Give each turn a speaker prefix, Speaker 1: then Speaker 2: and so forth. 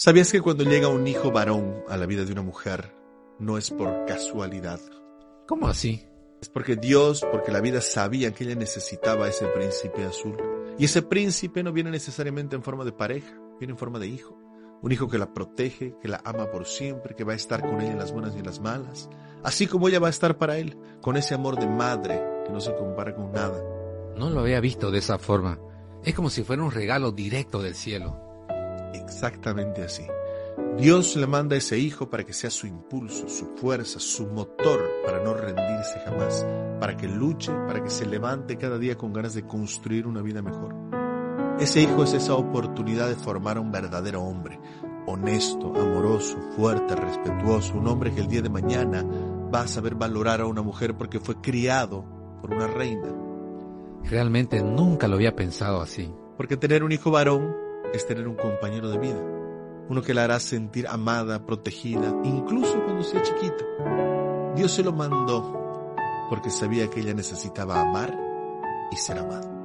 Speaker 1: ¿Sabías que cuando llega un hijo varón a la vida de una mujer, no es por casualidad?
Speaker 2: ¿Cómo así?
Speaker 1: Es porque Dios, porque la vida sabía que ella necesitaba ese príncipe azul. Y ese príncipe no viene necesariamente en forma de pareja, viene en forma de hijo. Un hijo que la protege, que la ama por siempre, que va a estar con ella en las buenas y en las malas. Así como ella va a estar para él, con ese amor de madre que no se compara con nada.
Speaker 2: No lo había visto de esa forma. Es como si fuera un regalo directo del cielo.
Speaker 1: Exactamente así. Dios le manda a ese hijo para que sea su impulso, su fuerza, su motor para no rendirse jamás, para que luche, para que se levante cada día con ganas de construir una vida mejor. Ese hijo es esa oportunidad de formar a un verdadero hombre, honesto, amoroso, fuerte, respetuoso, un hombre que el día de mañana va a saber valorar a una mujer porque fue criado por una reina.
Speaker 2: Realmente nunca lo había pensado así.
Speaker 1: Porque tener un hijo varón es tener un compañero de vida, uno que la hará sentir amada, protegida, incluso cuando sea chiquita. Dios se lo mandó porque sabía que ella necesitaba amar y ser amada.